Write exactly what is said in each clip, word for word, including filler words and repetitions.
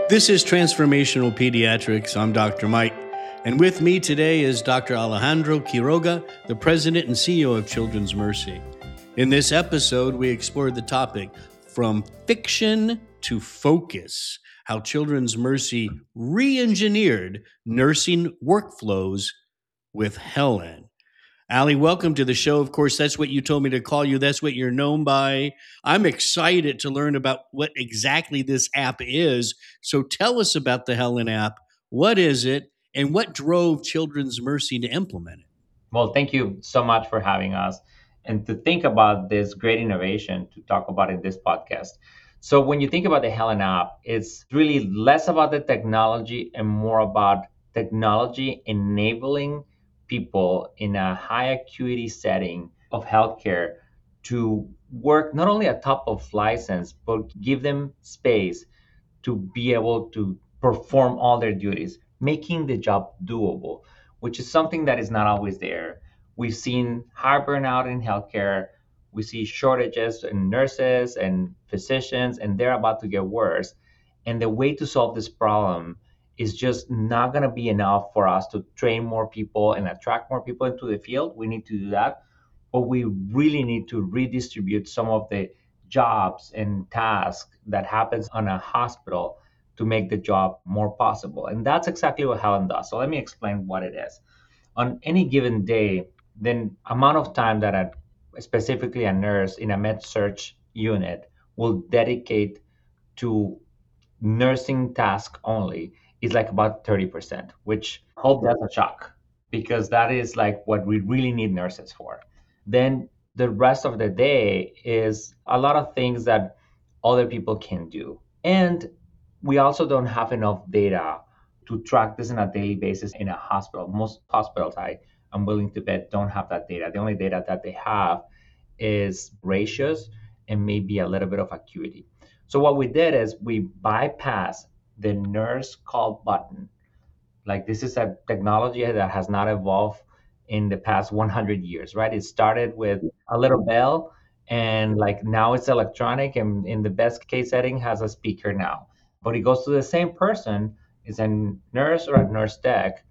This is Transformational Pediatrics. I'm Doctor Mike. And with me today is Doctor Alejandro Quiroga, the President and C E O of Children's Mercy. In this episode, we explored the topic from fiction to focus, how Children's Mercy re-engineered nursing workflows with Helen. Ali, welcome to the show. Of course, that's what you told me to call you. That's what you're known by. I'm excited to learn about what exactly this app is. So tell us about the Helen app. What is it, and what drove Children's Mercy to implement it? Well, thank you so much for having us and to think about this great innovation to talk about in this podcast. So when you think about the Helen app, it's really less about the technology and more about technology enabling people in a high acuity setting of healthcare to work not only at top of license, but give them space to be able to perform all their duties, making the job doable, which is something that is not always there. We've seen high burnout in healthcare. We see shortages in nurses and physicians, and they're about to get worse. And the way to solve this problem is just not going to be enough for us to train more people and attract more people into the field. We need to do that. But we really need to redistribute some of the jobs and tasks that happens on a hospital to make the job more possible. And that's exactly what Helen does. So let me explain what it is. On any given day, the amount of time that a, specifically a nurse in a med search unit will dedicate to nursing task only is like about thirty percent, which hope that's a shock because that is like what we really need nurses for. Then the rest of the day is a lot of things that other people can do. And we also don't have enough data to track this on a daily basis in a hospital. Most hospitals, I am willing to bet, don't have that data. The only data that they have is ratios and maybe a little bit of acuity. So what we did is we bypassed the nurse call button. Like this is a technology that has not evolved in the past one hundred years, right? It started with a little bell and like now it's electronic and in the best case setting has a speaker now. But it goes to the same person, is a nurse or a nurse tech.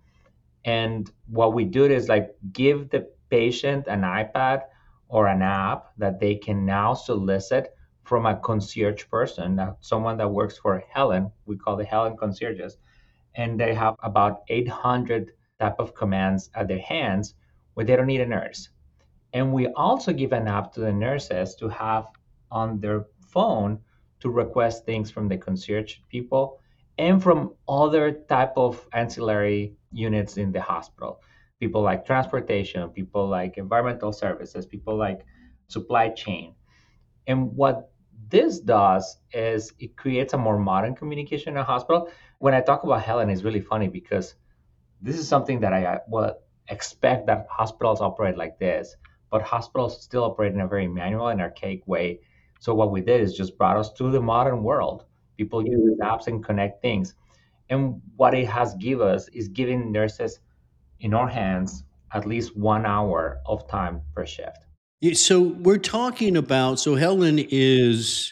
And what we do is like give the patient an iPad or an app that they can now solicit from a concierge person, that someone that works for Helen. We call the Helen concierges, and they have about eight hundred type of commands at their hands where they don't need a nurse. And we also give an app to the nurses to have on their phone to request things from the concierge people and from other type of ancillary units in the hospital. People like transportation, people like environmental services, people like supply chain. And what this does is it creates a more modern communication in a hospital. When I talk about Helen, it's really funny because this is something that I uh, well, expect that hospitals operate like this, but hospitals still operate in a very manual and archaic way. So what we did is just brought us to the modern world. People use these apps and connect things. And what it has given us is giving nurses in our hands at least one hour of time per shift. Yeah, so we're talking about, so Helen is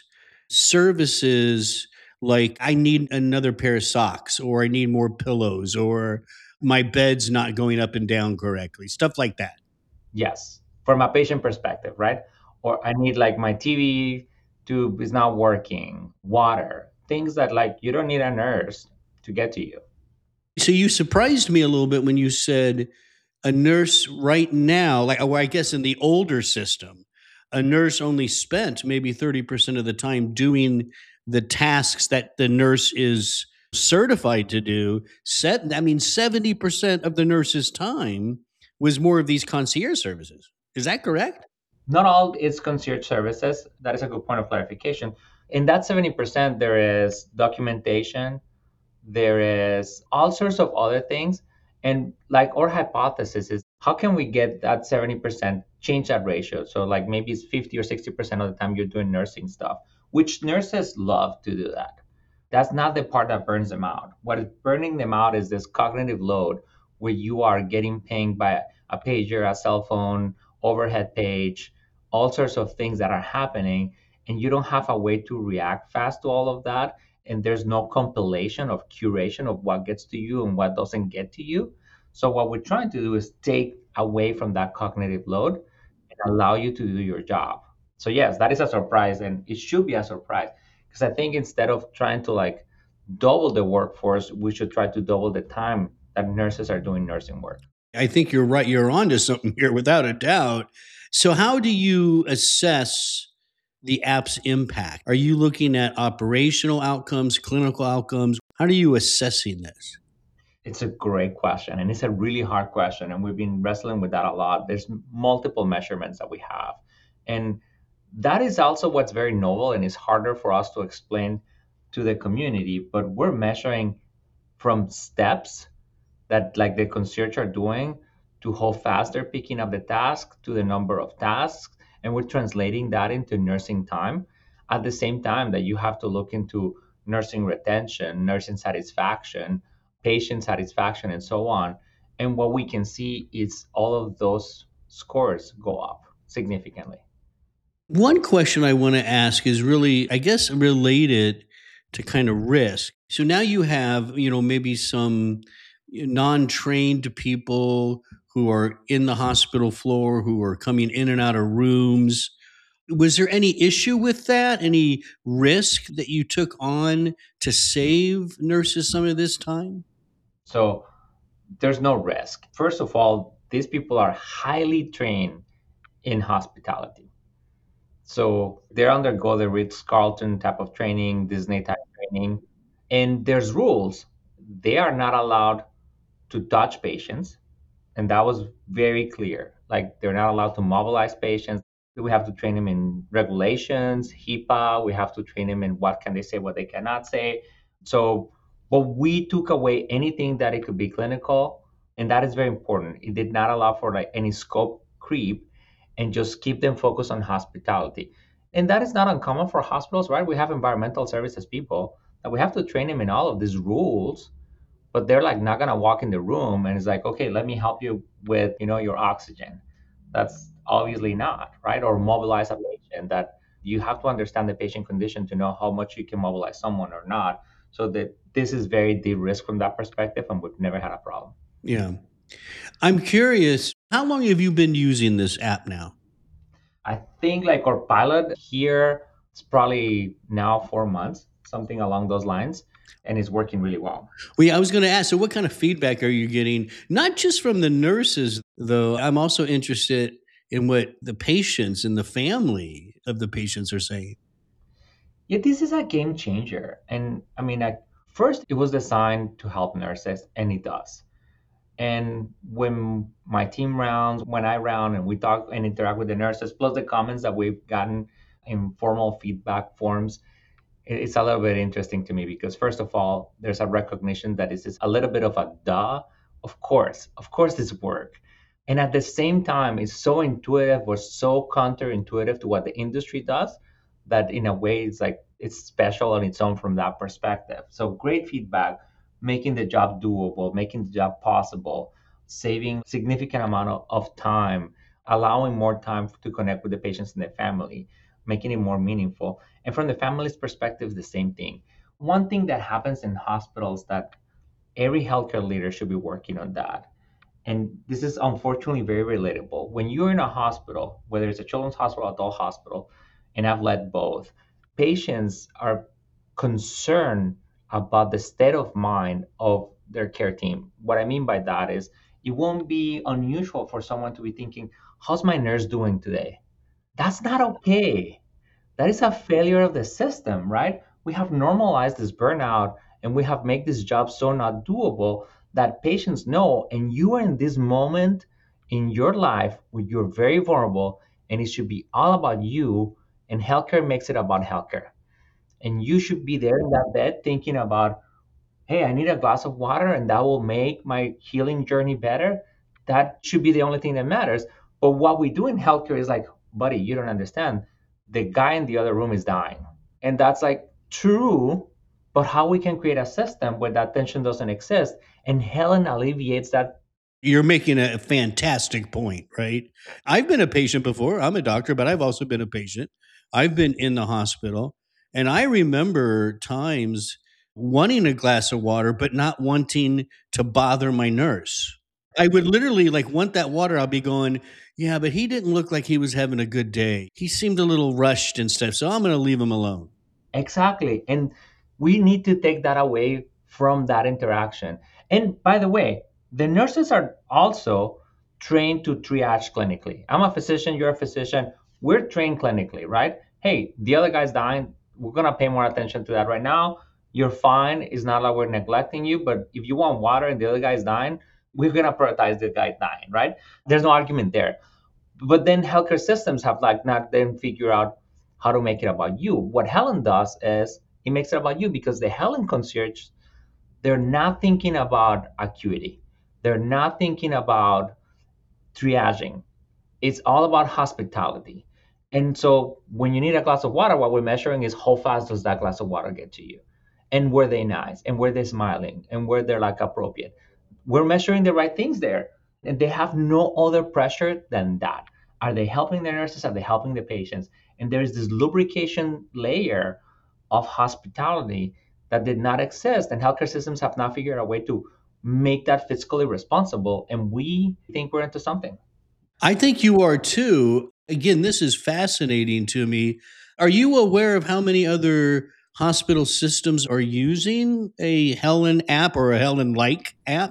services like I need another pair of socks, or I need more pillows, or my bed's not going up and down correctly, stuff like that. Yes, from a patient perspective, right? Or I need like my T V tube is not working, water, things that like you don't need a nurse to get to you. So you surprised me a little bit when you said a nurse right now, like, or I guess in the older system, a nurse only spent maybe thirty percent of the time doing the tasks that the nurse is certified to do. Set, I mean, seventy percent of the nurse's time was more of these concierge services. Is that correct? Not all is concierge services. That is a good point of clarification. In that seventy percent, there is documentation, there is all sorts of other things. And like our hypothesis is how can we get that seventy percent change that ratio? So like maybe it's fifty or sixty percent of the time you're doing nursing stuff, which nurses love to do that. That's not the part that burns them out. What is burning them out is this cognitive load where you are getting pinged by a pager, a cell phone, overhead page, all sorts of things that are happening. and you don't have a way to react fast to all of that, and there's no compilation of curation of what gets to you and what doesn't get to you. So what we're trying to do is take away from that cognitive load and allow you to do your job. So yes, that is a surprise, and it should be a surprise, because I think instead of trying to like double the workforce, we should try to double the time that nurses are doing nursing work. I think you're right. You're onto something here without a doubt. So how do you assess the app's impact? Are you looking at operational outcomes, clinical outcomes? How are you assessing this? It's a great question, and it's a really hard question, and we've been wrestling with that a lot. There's multiple measurements that we have, and that is also what's very novel and is harder for us to explain to the community. But we're measuring from steps that like the concierge are doing to how fast they're picking up the task to the number of tasks, and we're translating that into nursing time at the same time that you have to look into nursing retention, nursing satisfaction, patient satisfaction, and so on. And what we can see is all of those scores go up significantly. One question I want to ask is really, I guess, related to kind of risk. So now you have, you know, maybe some non-trained people who are in the hospital floor, who are coming in and out of rooms. Was there any issue with that? Any risk that you took on to save nurses some of this time? So there's no risk. First of all, these people are highly trained in hospitality. So they undergo the Ritz-Carlton type of training, Disney type training, and there's rules. They are not allowed to touch patients, and that was very clear. Like they're not allowed to mobilize patients. We have to train them in regulations, HIPAA. We have to train them in what can they say, what they cannot say. So, but we took away anything that it could be clinical, and that is very important. It did not allow for like any scope creep, and just keep them focused on hospitality. And that is not uncommon for hospitals, right? We have environmental services people that we have to train them in all of these rules, but they're like not gonna walk in the room and it's like, okay, let me help you with, you know, your oxygen. That's obviously not, right? Or mobilize a patient. That you have to understand the patient condition to know how much you can mobilize someone or not. So that this is very de-risked from that perspective, and we've never had a problem. Yeah. I'm curious, how long have you been using this app now? I think like our pilot here, it's probably now four months, something along those lines, and it's working really well. Well, yeah, I was going to ask, so what kind of feedback are you getting? Not just from the nurses, though. I'm also interested in what the patients and the family of the patients are saying. Yeah, this is a game changer. And I mean, at first it was designed to help nurses, and it does. And when my team rounds, when I round and we talk and interact with the nurses, plus the comments that we've gotten in formal feedback forms, it- it's a little bit interesting to me because, first of all, there's a recognition that this is a little bit of a duh. Of course, of course, this work. And at the same time, it's so intuitive or so counterintuitive to what the industry does that, in a way, it's like it's special on its own from that perspective. So, great feedback, making the job doable, making the job possible, saving significant amount of, of time, allowing more time to connect with the patients and the family, making it more meaningful. And from the family's perspective, the same thing. One thing that happens in hospitals that every healthcare leader should be working on that. And this is unfortunately very relatable. When you're in a hospital, whether it's a children's hospital or adult hospital, and I've led both, patients are concerned about the state of mind of their care team. What I mean by that is it won't be unusual for someone to be thinking, how's my nurse doing today? That's not okay. That is a failure of the system, right? We have normalized this burnout and we have made this job so not doable that patients know, and you are in this moment in your life where you're very vulnerable and it should be all about you, and healthcare makes it about healthcare. And you should be there in that bed thinking about, hey, I need a glass of water and that will make my healing journey better. That should be the only thing that matters. But what we do in healthcare is like, buddy, you don't understand. The guy in the other room is dying. And that's like true, but how we can create a system where that tension doesn't exist. And Helen alleviates that. You're making a fantastic point, right? I've been a patient before. I'm a doctor, but I've also been a patient. I've been in the hospital, and I remember times wanting a glass of water, but not wanting to bother my nurse. I would literally like want that water. I'll be going, yeah, but he didn't look like he was having a good day. He seemed a little rushed and stuff. So I'm going to leave him alone. Exactly. And we need to take that away from that interaction. And by the way, the nurses are also trained to triage clinically. I'm a physician, you're a physician. We're trained clinically, right? Hey, the other guy's dying. We're going to pay more attention to that right now. You're fine. It's not like we're neglecting you, but if you want water and the other guy's dying, we're going to prioritize the guy dying, right? There's no argument there. But then healthcare systems have like not then figure out how to make it about you. What Helen does is it makes it about you because the Helen concierge, they're not thinking about acuity. They're not thinking about triaging. It's all about hospitality. And so when you need a glass of water, what we're measuring is how fast does that glass of water get to you? And were they nice? And were they smiling? And were they like appropriate? We're measuring the right things there. And they have no other pressure than that. Are they helping the nurses? Are they helping the patients? And there's this lubrication layer of hospitality that did not exist. And healthcare systems have not figured out a way to make that fiscally responsible. And we think we're into something. I think you are too. Again, this is fascinating to me. Are you aware of how many other hospital systems are using a Helen app or a Helen-like app?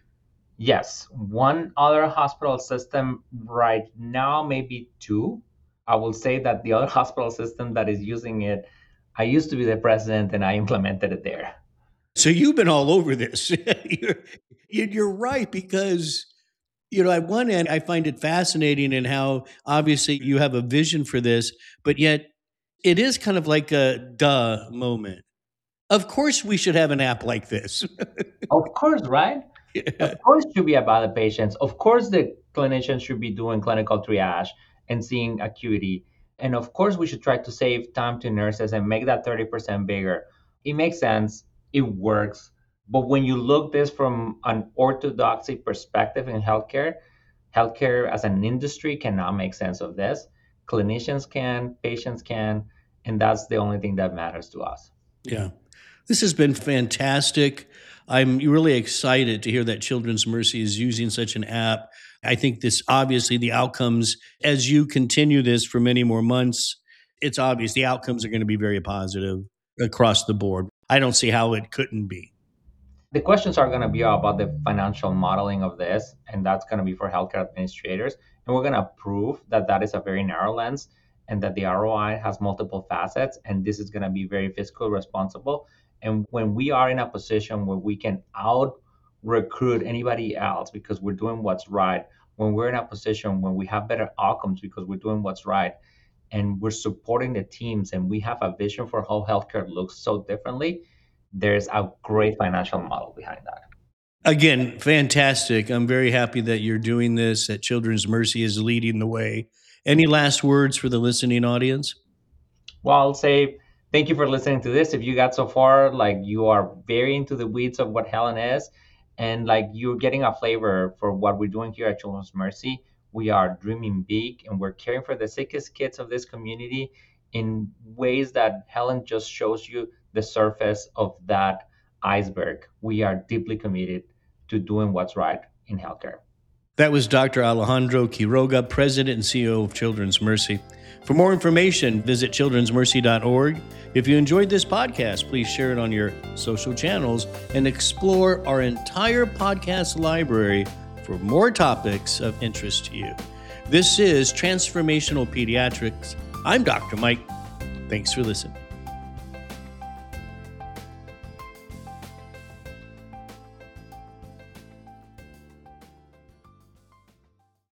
Yes, one other hospital system right now, maybe two. I will say that the other hospital system that is using it, I used to be the president and I implemented it there. So you've been all over this. you're, you're right, because, you know, at one end, I find it fascinating in how obviously you have a vision for this, but yet it is kind of like a duh moment. Of course, we should have an app like this. Of course, right? Yeah. Of course, it should be about the patients. Of course, the clinicians should be doing clinical triage and seeing acuity. And of course, we should try to save time to nurses and make that thirty percent bigger. It makes sense. It works. But when you look this from an orthodoxy perspective in healthcare, healthcare as an industry cannot make sense of this. Clinicians can, patients can, and that's the only thing that matters to us. Yeah. This has been fantastic. I'm really excited to hear that Children's Mercy is using such an app. I think this, obviously, the outcomes, as you continue this for many more months, it's obvious the outcomes are going to be very positive across the board. I don't see how it couldn't be. The questions are going to be about the financial modeling of this, and that's going to be for healthcare administrators. And we're going to prove that that is a very narrow lens and that the R O I has multiple facets, and this is going to be very fiscally responsible. And when we are in a position where we can out recruit anybody else because we're doing what's right, when we're in a position when we have better outcomes because we're doing what's right, and we're supporting the teams, and we have a vision for how healthcare looks so differently, there's a great financial model behind that. Again, fantastic. I'm very happy that you're doing this, that Children's Mercy is leading the way. Any last words for the listening audience? Well, I'll say thank you for listening to this. If you got so far, like you are very into the weeds of what Helen is, and like you're getting a flavor for what we're doing here at Children's Mercy. We are dreaming big, and we're caring for the sickest kids of this community in ways that Helen just shows you the surface of that iceberg. We are deeply committed to doing what's right in healthcare. That was Doctor Alejandro Quiroga, President and C E O of Children's Mercy. For more information, visit children's mercy dot org. If you enjoyed this podcast, please share it on your social channels and explore our entire podcast library for more topics of interest to you. This is Transformational Pediatrics. I'm Doctor Mike. Thanks for listening.